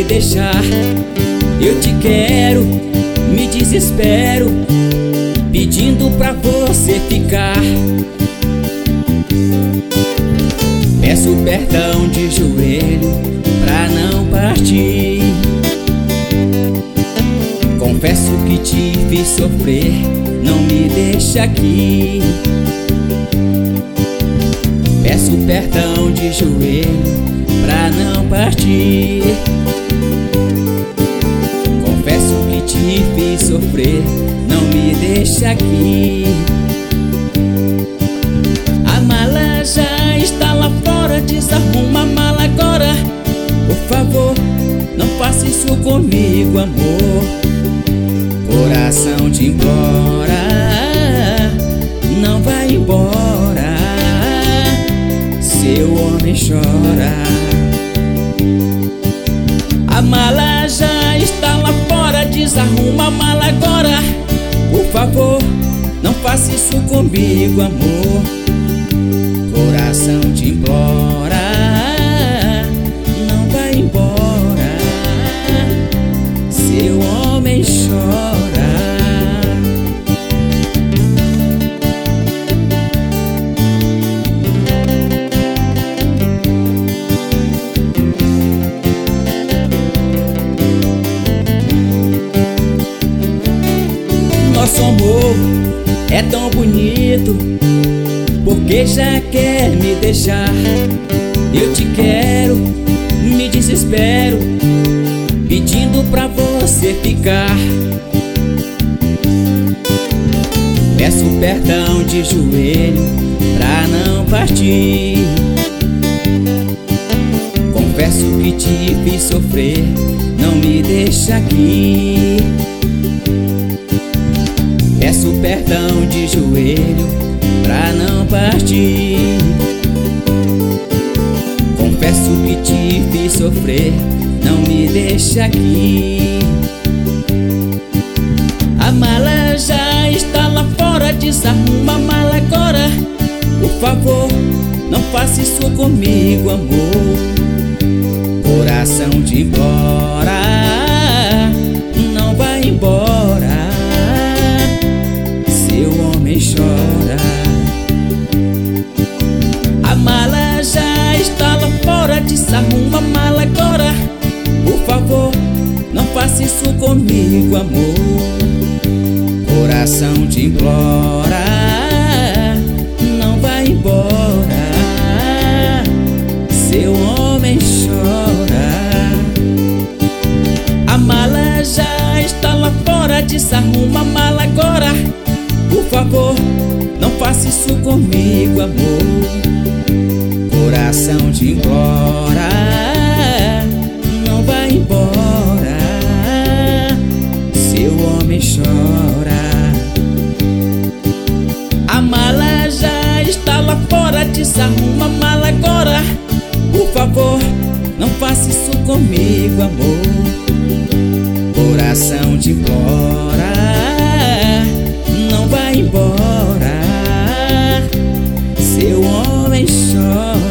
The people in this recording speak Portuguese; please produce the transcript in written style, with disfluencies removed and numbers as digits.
me deixar. Eu te quero, me desespero, pedindo pra você ficar. Peço perdão de joelho pra não partir. Confesso que te fiz sofrer, não me deixa aqui. Peço perdão de joelho pra não partir. Confesso que te fiz sofrer, não me deixa aqui. A mala já está lá fora, desarruma a mala agora. Por favor, não faça isso comigo, amor. Coração te implora, não vai embora. Seu homem chora. A mala já está lá fora, desarruma a mala agora. Por favor, não faça isso comigo, amor. Coração te implora, não vai embora. Seu homem chora. Nosso amor é tão bonito, porque já quer me deixar. Eu te quero, me desespero, pedindo pra você ficar. Peço perdão de joelho pra não partir. Confesso que te fiz sofrer, não me deixa aqui. Peço perdão de joelho pra não partir. Confesso que te fiz sofrer, não me deixa aqui. A mala já está lá fora, desarruma a mala agora. Por favor, não faça isso comigo, amor. Coração te implora, não vai embora. Seu homem chora. A mala já está lá fora, desarruma a mala agora. Por favor, não faça isso comigo, amor. Coração te implora, não vai embora. Seu homem chora. A mala já está lá fora, desarruma a mala agora. Por favor, não faça isso comigo, amor. Coração te implora, não vai embora. Seu homem chora. A mala já está lá fora, desarruma a mala agora. Por favor, não faça isso comigo, amor. Coração te implora, não vai embora. Seu homem chora.